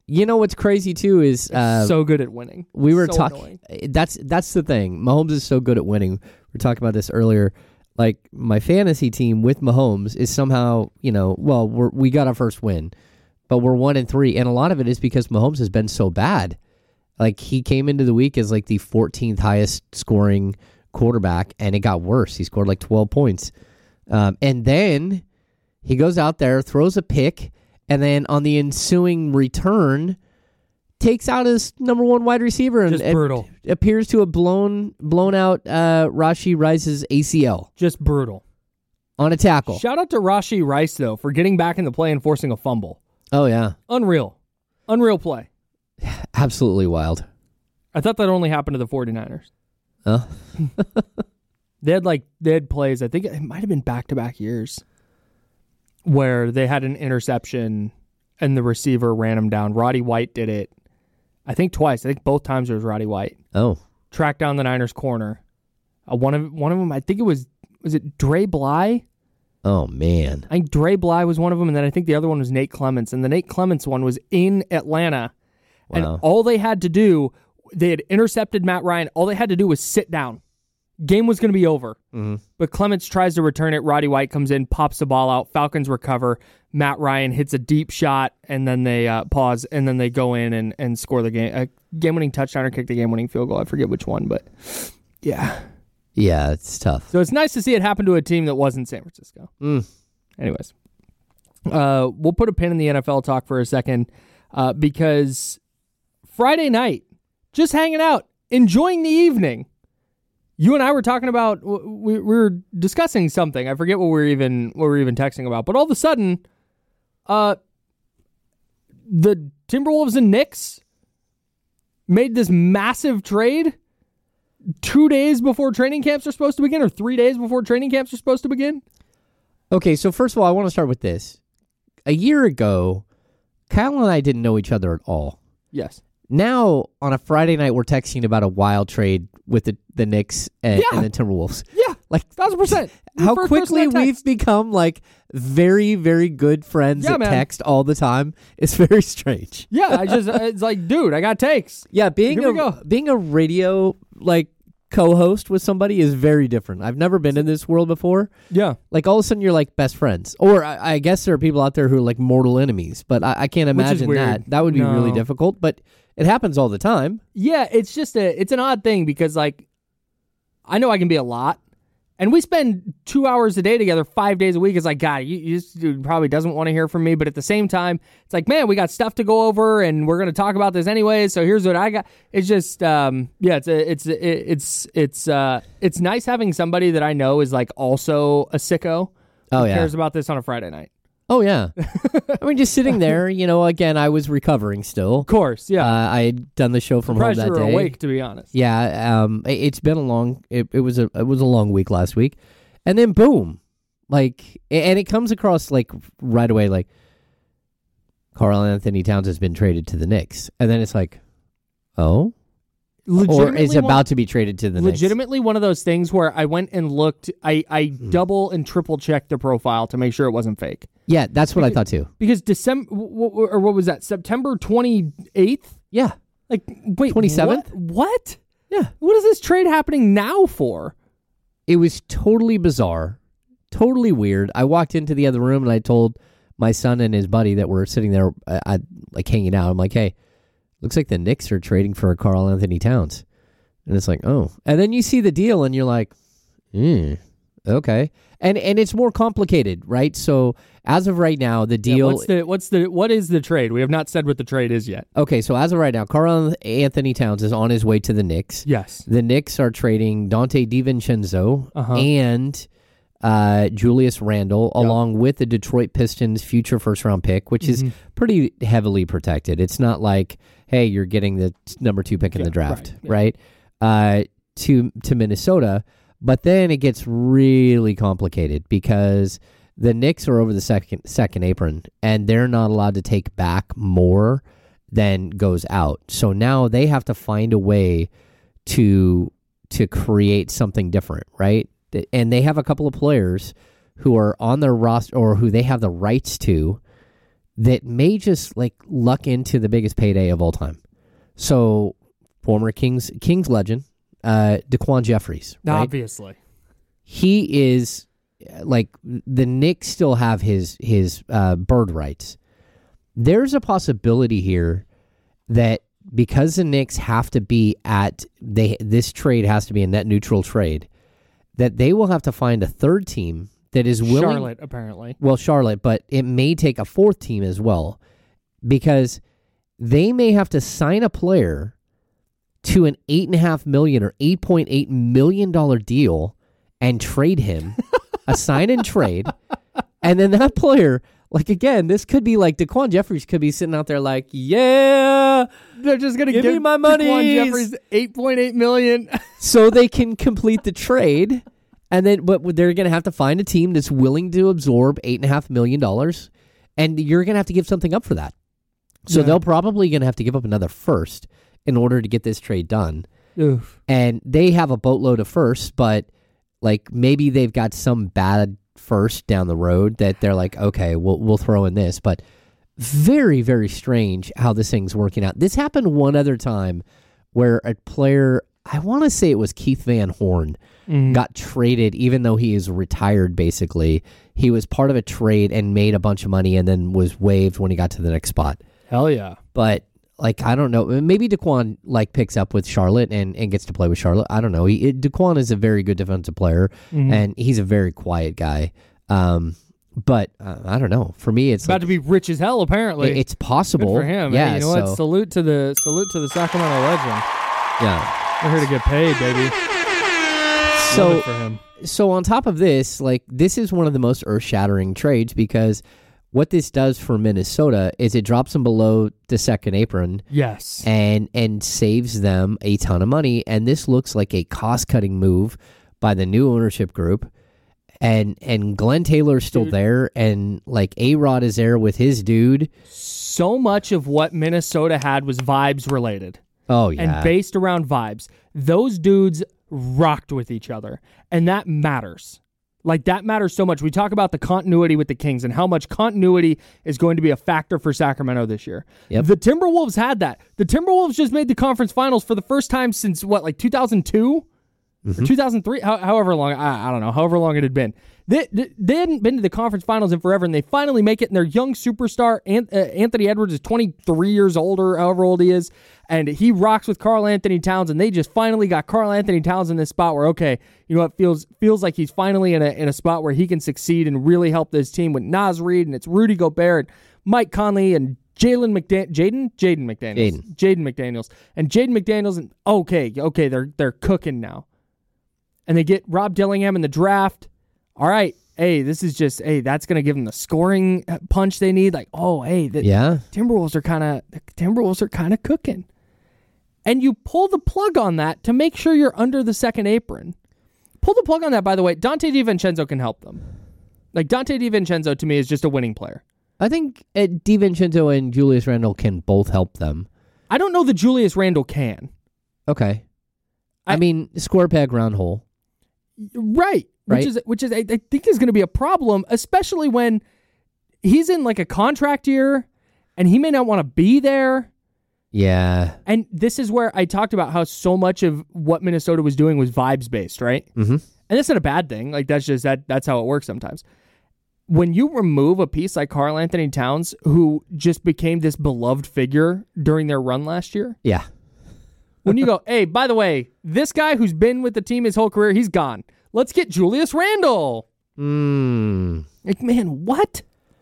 You know what's crazy too is uh, so good at winning. We were so talking. That's that's the thing. Mahomes is so good at winning. We were talking about this earlier. Like my fantasy team with Mahomes is somehow, you know, well, we're, we got our first win, but we're one and three, and a lot of it is because Mahomes has been so bad. Like he came into the week as like the fourteenth highest scoring quarterback, and it got worse. He scored like twelve points, um, and then he goes out there, throws a pick. And then on the ensuing return, takes out his number one wide receiver and Just brutal. It appears to have blown blown out uh, Rashee Rice's A C L. Just brutal. On a tackle. Shout out to Rashee Rice, though, for getting back in the play and forcing a fumble. Oh, yeah. Unreal. Unreal play. Absolutely wild. I thought that only happened to the 49ers. Huh? They had, like, they had plays, I think it might have been back-to-back years, where they had an interception and the receiver ran him down. Roddy White did it, I think twice. I think both times it was Roddy White. Oh. Tracked down the Niners corner. Uh, one of one of them, I think it was, was it Dre Bly? Oh, man. I think Dre Bly was one of them, and then I think the other one was Nate Clements. And the Nate Clements one was in Atlanta. Wow. And all they had to do, they had intercepted Matt Ryan. All they had to do was sit down. Game was going to be over. Mm-hmm. But Clements tries to return it. Roddy White comes in, pops the ball out. Falcons recover. Matt Ryan hits a deep shot, and then they uh, pause, and then they go in and, and score the game. A game-winning touchdown or kick the game-winning field goal. I forget which one, but yeah. Yeah, it's tough. So it's nice to see it happen to a team that wasn't San Francisco. Mm. Anyways, uh, we'll put a pin in the N F L talk for a second uh, because Friday night, just hanging out, enjoying the evening. You and I were talking about, we, we were discussing something. I forget what we were even what we were even texting about. But all of a sudden, uh, the Timberwolves and Knicks made this massive trade two days before training camps are supposed to begin, or three days before training camps are supposed to begin. Okay, so first of all, I want to start with this. A year ago, Kyle and I didn't know each other at all. Yes. Now, on a Friday night, we're texting about a wild trade with the, the Knicks and, Yeah. and the Timberwolves. Yeah, Like, thousand percent. how First quickly person I we've text. become, like, very, very good friends Yeah, that man. text all the time is very strange. Yeah, I just it's like, dude, I got takes. Yeah, being Here we a go. being a radio, like, co-host with somebody is very different. I've never been in this world before. Yeah, Like, all of a sudden, you're, like, best friends. Or, I, I guess there are people out there who are, like, mortal enemies, but I, I can't Which is imagine weird. that. That would be really No. difficult, but it happens all the time. yeah. It's just a it's an odd thing because like I know I can be a lot, and we spend two hours a day together, five days a week. It's like, God, you, you just, dude probably doesn't want to hear from me, but at the same time, it's like, man, we got stuff to go over, and we're going to talk about this anyway. So here's what I got. It's just, um, yeah, it's a, it's a, it's it's uh, it's nice having somebody that I know is like also a sicko. Oh, who yeah. cares about this on a Friday night. Oh, yeah. I mean, just sitting there, you know, again, I was recovering still. Of course, yeah. Uh, I had done the show from home Surprised that you were day. awake, to be honest. Yeah, um, it, it's been a long. It, it was a it was a long week last week, and then boom, like, and it comes across like right away, like Karl Anthony Towns has been traded to the Knicks, and then it's like, oh, or Legitimately is one- about to be traded to the Knicks. Legitimately one of those things where I went and looked, I, I Hmm. double and triple checked the profile to make sure it wasn't fake. Yeah, that's what I thought too. Because December, or what was that, September twenty-eighth? Yeah, Like, wait, twenty-seventh? What? what? yeah. What is this trade happening now for? It was totally bizarre, totally weird. I walked into the other room and I told my son and his buddy that were sitting there, uh, I, like hanging out. I'm like, hey, looks like the Knicks are trading for Karl Anthony Towns. And it's like, oh. And then you see the deal and you're like, hmm, okay. And and it's more complicated, right? So as of right now, the Yeah, deal... what's the, what's the, what is the trade? We have not said what the trade is yet. okay, so as of right now, Karl Anthony Towns is on his way to the Knicks. Yes. The Knicks are trading Dante DiVincenzo Uh-huh. and uh, Julius Randle, Yep. along with the Detroit Pistons' future first-round pick, which is Mm-hmm. pretty heavily protected. It's not like, hey, you're getting the t- number two pick in Yeah, the draft, right, yeah. right? Uh, to to Minnesota, but then it gets really complicated because the Knicks are over the second second apron, and they're not allowed to take back more than goes out. So now they have to find a way to to create something different, right? And they have a couple of players who are on their roster or who they have the rights to that may just like luck into the biggest payday of all time. So, former Kings Kings legend, uh, DaQuan Jeffries. Right? Obviously. He is like the Knicks still have his his uh, bird rights. There's a possibility here that because the Knicks have to be at they this trade has to be a net neutral trade, that they will have to find a third team that is willing. Charlotte, apparently. Well, Charlotte, but it may take a fourth team as well, because they may have to sign a player to an eight and a half million or eight point eight million dollar deal and trade him, a sign and trade, and then that player. Like, again, this could be like DaQuan Jeffries could be sitting out there like, yeah, they're just going to give give me my money. DaQuan Jeffries eight point eight million dollars. So they can complete the trade. And then, but they're going to have to find a team that's willing to absorb eight and a half million dollars. And you're going to have to give something up for that. So Yeah. they'll probably going to have to give up another first in order to get this trade done. Oof. And they have a boatload of firsts, but like maybe they've got some bad first down the road that they're like, okay, we'll we'll throw in this. But very, very strange how this thing's working out. This happened one other time where a player, I want to say it was Keith Van Horn, Mm. got traded even though he is retired basically. He was part of a trade and made a bunch of money and then was waived when he got to the next spot. Hell yeah. But like, I don't know. Maybe DaQuan like picks up with Charlotte and, and gets to play with Charlotte. I don't know. He, it, DaQuan is a very good defensive player, Mhm. and he's a very quiet guy. Um, but uh, I don't know. For me, it's About like, to be rich as hell, apparently. it- it's possible. Good for him. Yeah. Hey, you know so, what? Salute to the salute to the Sacramento legend. yeah. We're here to get paid, baby. Love So it for him. so on top of this, like this is one of the most earth-shattering trades because what this does for Minnesota is it drops them below the second apron. Yes. and and saves them a ton of money. And this looks like a cost-cutting move by the new ownership group. And and Glenn Taylor's still Dude. there, and like A-Rod is there with his dude. So much of what Minnesota had was vibes related. Oh yeah, And based around vibes. Those dudes rocked with each other. And that matters. Like, that matters so much. We talk about the continuity with the Kings and how much continuity is going to be a factor for Sacramento this year. Yep. The Timberwolves had that. The Timberwolves just made the conference finals for the first time since, what, like two thousand two? Mm-hmm. Or two thousand three? How, however long, I, I don't know, however long it had been. They, they, they hadn't been to the conference finals in forever, and they finally make it, and their young superstar, Ant, uh, Anthony Edwards, is twenty-three years old, or however old he is, and he rocks with Karl Anthony Towns, and they just finally got Karl Anthony Towns in this spot where, okay, you know what, feels feels like he's finally in a in a spot where he can succeed and really help this team with Naz Reid, and it's Rudy Gobert, and Mike Conley, and Jalen McDan- Jaden? Jaden McDaniels. Jaden. Jaden McDaniels. And Jaden McDaniels, and okay, okay, they're they're cooking now. And they get Rob Dillingham in the draft. All right, hey, this is just, hey, that's going to give them the scoring punch they need. Like, oh, hey, the yeah. Timberwolves are kind of, the Timberwolves are kind of cooking. And you pull the plug on that to make sure you're under the second apron. Pull the plug on that, by the way. Dante DiVincenzo can help them. Like, Dante DiVincenzo, to me, is just a winning player. I think uh, DiVincenzo and Julius Randle can both help them. I don't know that Julius Randle can. Okay. I, I- mean, square peg, round hole. Right. Which Right. is which is I, I think is going to be a problem, especially when he's in like a contract year and he may not want to be there. Yeah. And this is where I talked about how so much of what Minnesota was doing was vibes based, right? Mm-hmm. And that's not a bad thing. Like that's just that that's how it works sometimes. When you remove a piece like Karl Anthony Towns, who just became this beloved figure during their run last year, Yeah. when you go, hey, by the way, this guy who's been with the team his whole career, he's gone. Let's get Julius Randle. Mm. Like, man, what?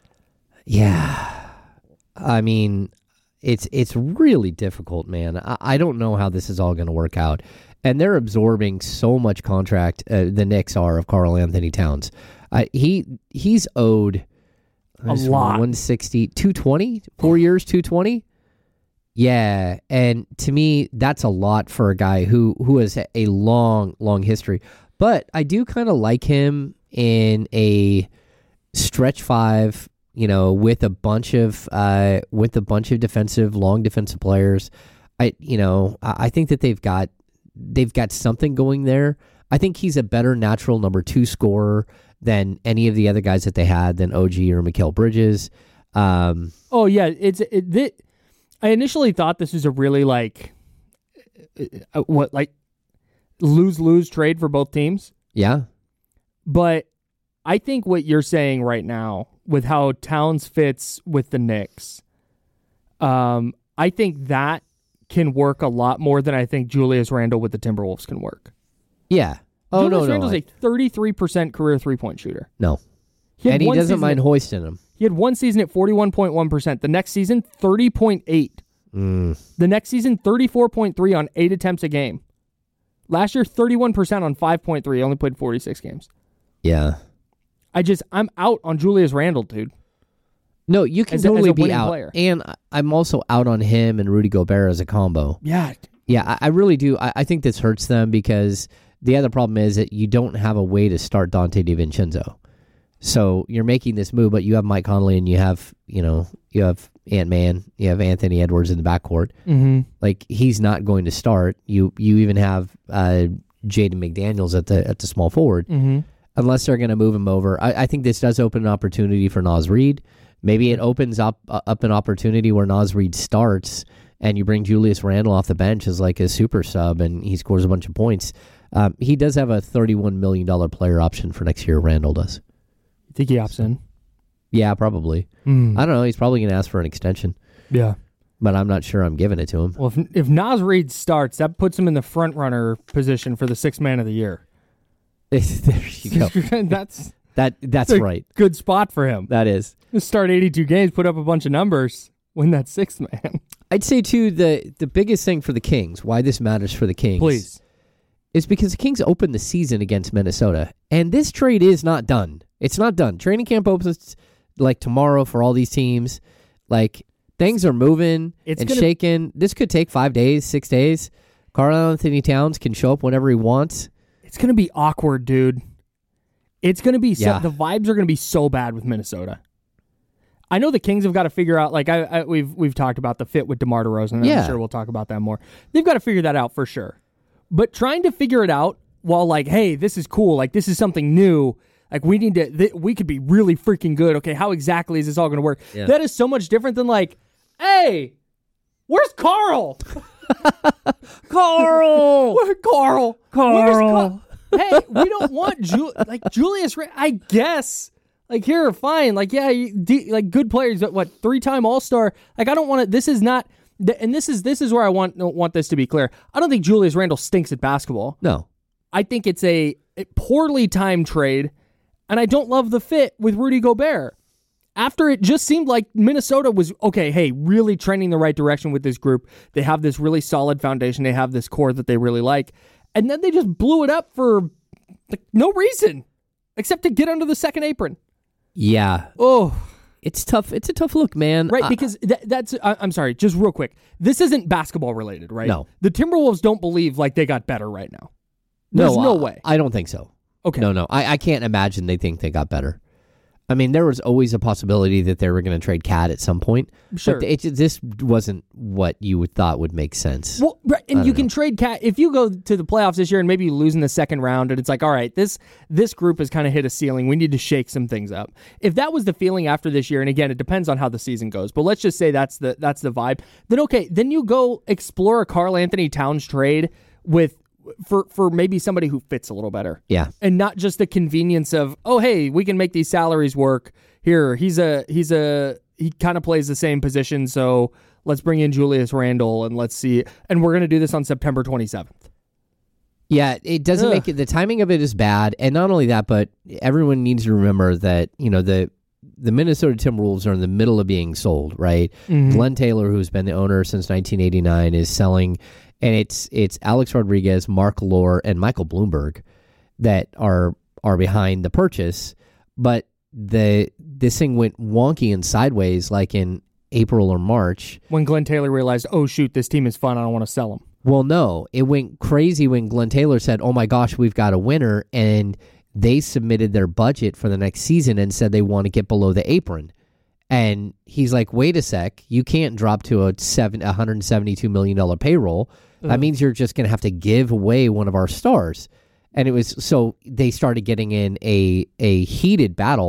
Yeah. I mean, it's it's really difficult, man. I, I don't know how this is all going to work out. And they're absorbing so much contract, uh, the Knicks are, of Karl Anthony Towns. Uh, he He's owed A lot. one sixty, two twenty, four years, two twenty. Yeah, and to me, that's a lot for a guy who, who has a long, long history. But I do kind of like him in a stretch five, you know, with a bunch of uh, with a bunch of defensive, long defensive players. I, you know, I, I think that they've got they've got something going there. I think he's a better natural number two scorer than any of the other guys that they had, than O G or Mikal Bridges. Um, oh yeah, it's it, it. I initially thought this was a really like uh, what like lose lose trade for both teams. yeah. But I think what you're saying right now with how Towns fits with the Knicks, um, I think that can work a lot more than I think Julius Randle with the Timberwolves can work. Yeah. Oh, Julius no, no. Randle's I, a thirty-three percent career three-point shooter. no. He had And he one doesn't season mind at- hoisting them. He had one season at forty-one point one percent. The next season, thirty point eight. Mm. The next season, thirty-four point three on eight attempts a game. Last year, thirty-one percent on five point three. He only played forty-six games. Yeah. I just, I'm out on Julius Randle, dude. No, you can As a- totally as a be winning out. player. And I- I'm also out on him and Rudy Gobert as a combo. Yeah. Yeah, I, I really do. I, I think this hurts them because the other problem is that you don't have a way to start Dante DiVincenzo. So you're making this move, but you have Mike Conley and you have, you know, you have Ant-Man, you have Anthony Edwards in the backcourt. Mm-hmm. Like, he's not going to start. You you even have uh, Jaden McDaniels at the at the small forward. Mm-hmm. Unless they're going to move him over. I, I think this does open an opportunity for Naz Reid. Maybe it opens up uh, up an opportunity where Naz Reid starts and you bring Julius Randle off the bench as like a super sub and he scores a bunch of points. Um, he does have a thirty-one million dollars player option for next year, Randle does. You think he opts in? Yeah, probably. Mm. I don't know. He's probably going to ask for an extension, Yeah. but I'm not sure I'm giving it to him. Well, if, if Naz Reid starts, that puts him in the front runner position for the sixth man of the year. there you go. that's That That's a right. good spot for him. That is. Just start eighty-two games, put up a bunch of numbers, win that sixth man. I'd say, too, the, the biggest thing for the Kings, why this matters for the Kings. Please. Is because the Kings opened the season against Minnesota. And this trade is not done. It's not done. Training camp opens like tomorrow for all these teams. Like, things are moving It's and gonna- shaking. This could take five days, six days. Karl Anthony Towns can show up whenever he wants. It's going to be awkward, dude. It's going to be so, Yeah. the vibes are going to be so bad with Minnesota. I know the Kings have got to figure out, like I, I we've we've talked about the fit with DeMar DeRozan, and Yeah. I'm sure we'll talk about that more. They've got to figure that out for sure. But trying to figure it out while like, hey, this is cool, like this is something new, like we need to, th- we could be really freaking good. Okay, how exactly is this all going to work? Yeah. That is so much different than like, hey, where's Carl? Carl, Where, Carl, Where's Carl? Hey, we don't want Ju- like Julius. Ra- I guess like here, fine. Like yeah, you, d- like good players. What three time All Star? Like I don't want to. This is not. th- And this is this is where I want want this to be clear. I don't think Julius Randle stinks at basketball. No. I think it's a, a poorly timed trade, and I don't love the fit with Rudy Gobert. After it just seemed like Minnesota was, okay, hey, really trending the right direction with this group. They have this really solid foundation. They have this core that they really like. And then they just blew it up for like, no reason except to get under the second apron. Yeah. Oh, It's tough. It's a tough look, man. right, I- because th- that's, I- I'm sorry, just real quick. This isn't basketball related, right? No. The Timberwolves don't believe like they got better right now. There's no, I- way. I don't think so. Okay. No, no. I, I can't imagine they think they got better. I mean, there was always a possibility that they were going to trade Cat at some point. Sure. But it, this wasn't what you would thought would make sense. Well, right, and I you don't can know. trade Cat if you go to the playoffs this year and maybe you lose in the second round, and it's like, all right, this this group has kind of hit a ceiling. We need to shake some things up. If that was the feeling after this year, and again, it depends on how the season goes, but let's just say that's the that's the vibe. Then okay, then you go explore a Karl Anthony Towns trade with for for maybe somebody who fits a little better. Yeah. And not just the convenience of, oh hey, we can make these salaries work. Here, he's a he's a he kind of plays the same position, so let's bring in Julius Randle and let's see. And we're going to do this on September twenty-seventh. Yeah, it doesn't Ugh. make it. The timing of it is bad, and not only that, but everyone needs to remember that you know the the Minnesota Timberwolves are in the middle of being sold. Right, Mhm. Glenn Taylor, who's been the owner since nineteen eighty-nine, is selling, and it's it's Alex Rodriguez, Mark Lohr, and Michael Bloomberg that are are behind the purchase, but the this thing went wonky and sideways like in April or March. When Glenn Taylor realized, oh shoot, this team is fun, I don't want to sell them. Well, no, it went crazy when Glenn Taylor said, oh my gosh, we've got a winner, and they submitted their budget for the next season and said they want to get below the apron. And he's like, wait a sec, you can't drop to a seven, one hundred seventy-two million dollars payroll. That Ugh. means you're just going to have to give away one of our stars. And it was, so they started getting in a, a heated battle.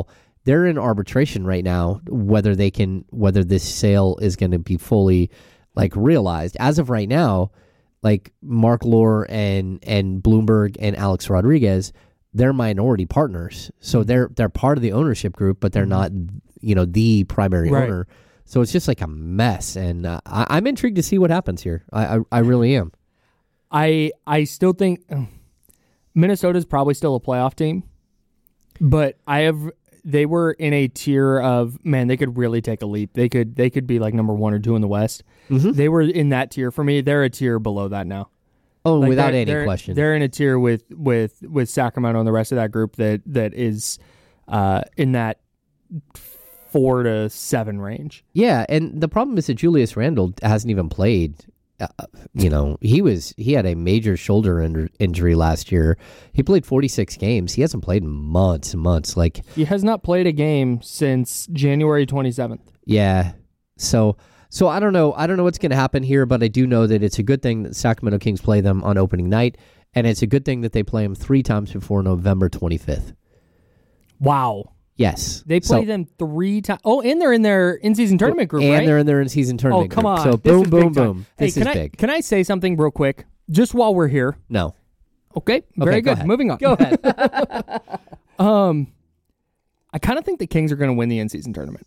they're in arbitration right now whether they can whether this sale is going to be fully like realized. As of right now, like Mark Lore and and Bloomberg and Alex Rodriguez, they're minority partners, so they're they're part of the ownership group, but they're not, you know, the primary Right. owner. So it's just like a mess, and uh, I, I'm intrigued to see what happens here. I I, I really am. I I still think Minnesota's probably still a playoff team, but I have they were in a tier of, man, they could really take a leap. They could they could be like number one or two in the West. Mm-hmm. They were in that tier for me. They're a tier below that now. Oh, Like, without they're- any they're- question. They're in a tier with with with Sacramento and the rest of that group that that is uh, in that four to seven range. Yeah, and the problem is that Julius Randle hasn't even played. Uh, you know, he was he had a major shoulder in- injury last year. He played forty-six games. He hasn't played in months and months. Like, He has not played a game since January twenty-seventh. yeah. So so I don't know. I don't know what's going to happen here, but I do know that it's a good thing that Sacramento Kings play them on opening night, and it's a good thing that they play them three times before November twenty-fifth. Wow. Yes. They play So- them three times. Oh, and they're in their in-season tournament group, and right? they're in their in-season Oh, tournament come group. on. So This boom, is boom, big time. boom. Hey, This can is I, big. Can I say something real quick? Just while we're here. No. Okay, very Okay, go good. ahead. Moving on. Go ahead. um, I kind of think the Kings are going to win the in-season tournament.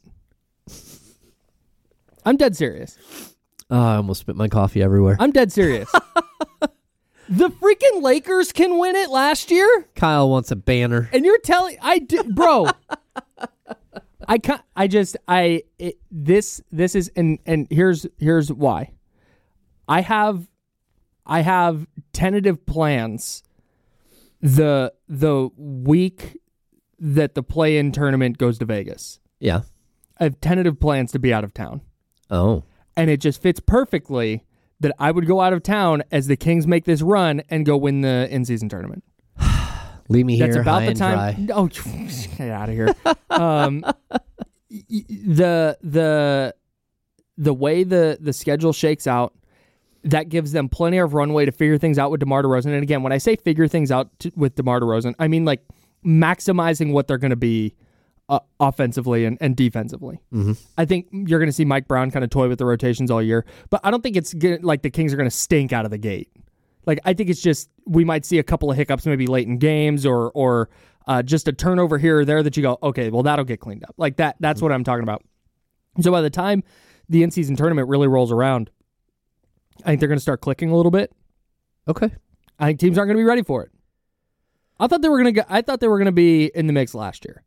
I'm dead serious. Oh, I almost spit my coffee everywhere. I'm dead serious. The freaking Lakers can win it last year, Kyle wants a banner. and you're telling I did, bro. I can't. I just I it, this this is and and here's here's why. I have I have tentative plans the the week that the play-in tournament goes to Vegas. Yeah. I have tentative plans to be out of town. Oh. And it just fits perfectly that I would go out of town as the Kings make this run and go win the in-season tournament. Leave me That's here about high the and time. dry. Oh, get out of here. um, y- y- the the the way the the schedule shakes out, that gives them plenty of runway to figure things out with DeMar DeRozan. And again, when I say figure things out to, with DeMar DeRozan, I mean like maximizing what they're going to be uh, offensively and, and defensively. Mm-hmm. I think you're going to see Mike Brown kind of toy with the rotations all year, but I don't think it's gonna, like the Kings are going to stink out of the gate. Like, I think it's just we might see a couple of hiccups maybe late in games or or uh, just a turnover here or there that you go, okay, well, that'll get cleaned up. Like that. That's what I'm talking about. So by the time the in-season tournament really rolls around, I think they're going to start clicking a little bit. Okay. I think teams aren't going to be ready for it. I thought they were going to. I thought they were going to be in the mix last year.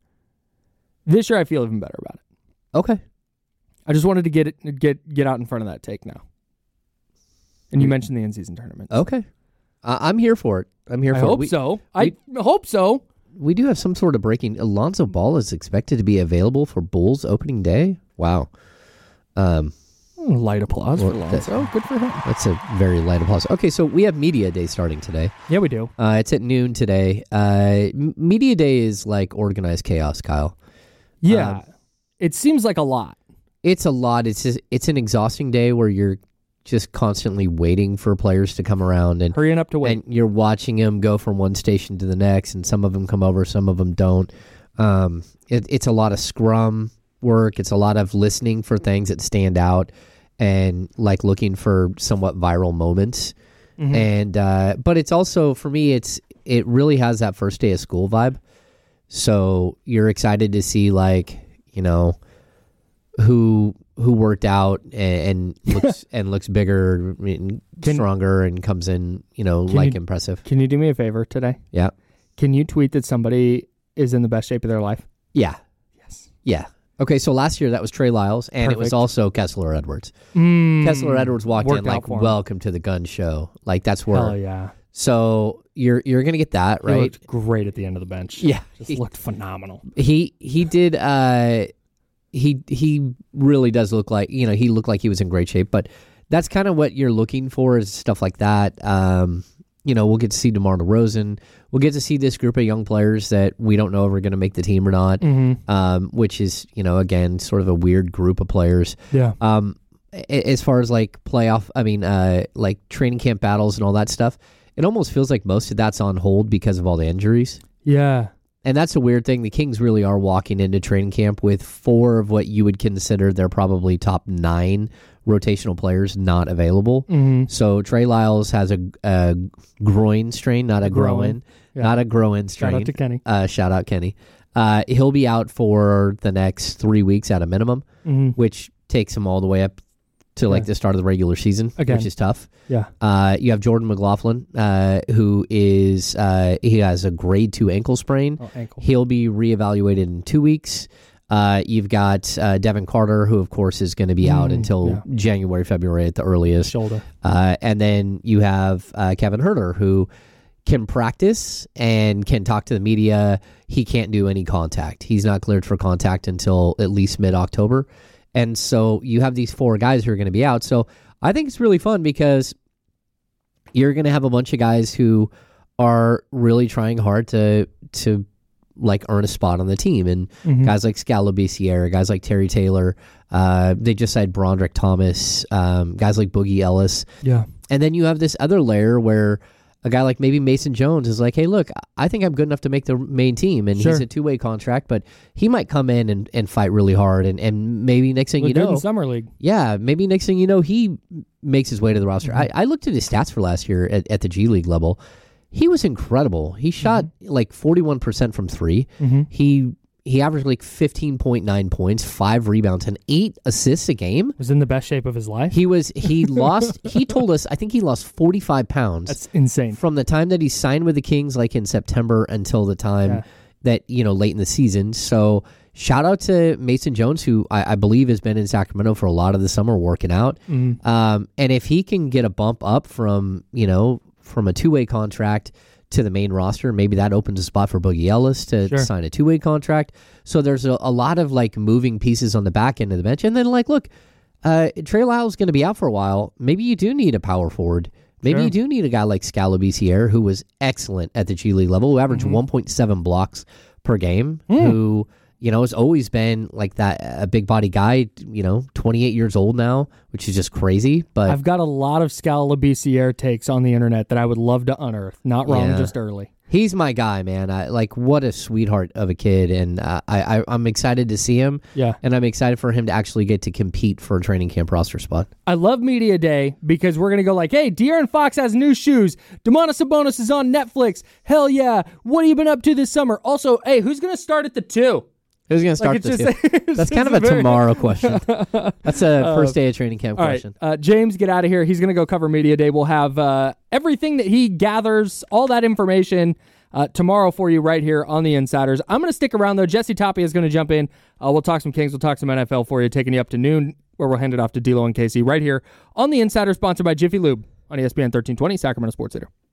This year, I feel even better about it. Okay. I just wanted to get it get get out in front of that take now. And you mentioned the in-season tournament. Okay. I I'm here for it. I'm here I for hope it. We, so. I hope so. we do have some sort of breaking. Alonzo Ball is expected to be available for Bulls opening day. Wow. Um, Light applause Well, for Lonzo. Good for him. that's a very light applause. Okay, so we have Media Day starting today. Yeah, we do. Uh, it's at noon today. Uh, M- Media Day is like organized chaos, Kyle. Yeah. Um, It seems like a lot. It's a lot. It's just, it's an exhausting day where you're just constantly waiting for players to come around and Hurrying up to wait. and you're watching them go from one station to the next, and some of them come over, some of them don't. Um, it, it's a lot of scrum work. It's a lot of listening for things that stand out and like looking for somewhat viral moments. Mhm. And uh, but it's also for me, it's it really has that first day of school vibe. So you're excited to see like you know who who worked out and, and looks and looks bigger, and Can- stronger, and comes in you know Can like you- impressive. Can you do me a favor today? Yeah, Can you tweet that somebody is in the best shape of their life? yeah, Yes. yeah. Okay, so last year that was Trey Lyles, and it was Perfect. also Kessler Edwards. Mm, Kessler Edwards walked in worked out like, for him. "Welcome to the gun show." Like that's where. Hell yeah. So you're you're gonna get that He right. looked great at the end of the bench. Yeah, Just he, looked phenomenal. he he did. Uh, he he really does look like you know he looked like he was in great shape. But that's kind of what you're looking for is stuff like that. Um, you know, we'll get to see DeMar DeRozan. We'll get to see this group of young players that we don't know if are going to make the team or not. Mm-hmm. Um, which is you know again sort of a weird group of players. Yeah. Um, a- as far as like playoff, I mean, uh, like training camp battles and all that stuff, it almost feels like most of that's on hold because of all the injuries. Yeah. And that's a weird thing. The Kings really are walking into training camp with four of what you would consider their probably top nine rotational players not available. Mm-hmm. So Trey Lyles has a, a groin strain, not a groin, Yeah. not a groin strain. Shout out to Kenny. Uh, shout out Kenny. Uh, he'll be out for the next three weeks at a minimum, Mm-hmm. which takes him all the way up to like Yeah. the start of the regular season, Again. which is tough. Yeah. Uh, you have Jordan McLaughlin, uh, who is uh, he has a grade two ankle sprain. Oh, ankle. He'll be reevaluated in two weeks. Uh, you've got uh, Devin Carter, who of course is going to be out Mm, until yeah. January, February at the earliest. Shoulder. Uh, and then you have uh, Kevin Huerter, who can practice and can talk to the media. He can't do any contact. He's not cleared for contact until at least mid-October. And so you have these four guys who are going to be out. So I think it's really fun because you're going to have a bunch of guys who are really trying hard to to like earn a spot on the team. And Mhm. guys like Scala Biciere, guys like Terry Taylor, uh, they just signed Broderick Thomas, um, guys like Boogie Ellis. Yeah. And then you have this other layer where a guy like maybe Mason Jones is like, hey, look, I think I'm good enough to make the main team. And Sure. he's a two-way contract, but he might come in and, and fight really hard. And, and maybe next thing Look you good know, in Summer League. yeah, maybe next thing you know, he makes his way to the roster. Mm-hmm. I, I looked at his stats for last year at, at the G League level. He was incredible. He shot like forty-one percent from three. Mm-hmm. He he averaged like fifteen point nine points, five rebounds, and eight assists a game. Was in the best shape of his life. He was he lost. He told us I think he lost forty-five pounds. That's insane. From the time that he signed with the Kings, like in September, until the time Yeah. that, you know, late in the season. So shout out to Mason Jones, who I, I believe has been in Sacramento for a lot of the summer working out. Mhm. Um, and if he can get a bump up from, you know, from a two-way contract to the main roster, maybe that opens a spot for Boogie Ellis to Sure. sign a two-way contract. So there's a, a lot of like moving pieces on the back end of the bench. And then like, look, uh, Trey Lyles is going to be out for a while. Maybe you do need a power forward. Maybe Sure. you do need a guy like Scala Biciere, who was excellent at the G League level, who averaged Mm-hmm. one point seven blocks per game, who, you know, has always been like that, a big body guy, you know, twenty-eight years old now, which is just crazy. But I've got a lot of Scala Biciere takes on the internet that I would love to unearth. Not wrong, Yeah. just early. he's my guy, man. I, like, what a sweetheart of a kid. And uh, I, I, I'm excited to see him. Yeah. And I'm excited for him to actually get to compete for a training camp roster spot. I love Media Day because we're going to go like, hey, De'Aaron Fox has new shoes. Domantas Sabonis is on Netflix. Hell yeah. What have you been up to this summer? Also, hey, who's going to start at the two? Who's going to start it's this? just- year? it's That's kind of just a very- tomorrow question. That's a first day of training camp All right, question. uh, James, get out of here. He's going to go cover Media Day. We'll have uh, everything that he gathers, all that information uh, tomorrow for you right here on The Insiders. I'm going to stick around, though. Jesse Tapia is going to jump in. Uh, we'll talk some Kings. We'll talk some N F L for you, taking you up to noon, where we'll hand it off to D'Lo and Casey right here on The Insider, sponsored by Jiffy Lube on E S P N thirteen twenty, Sacramento Sports Leader.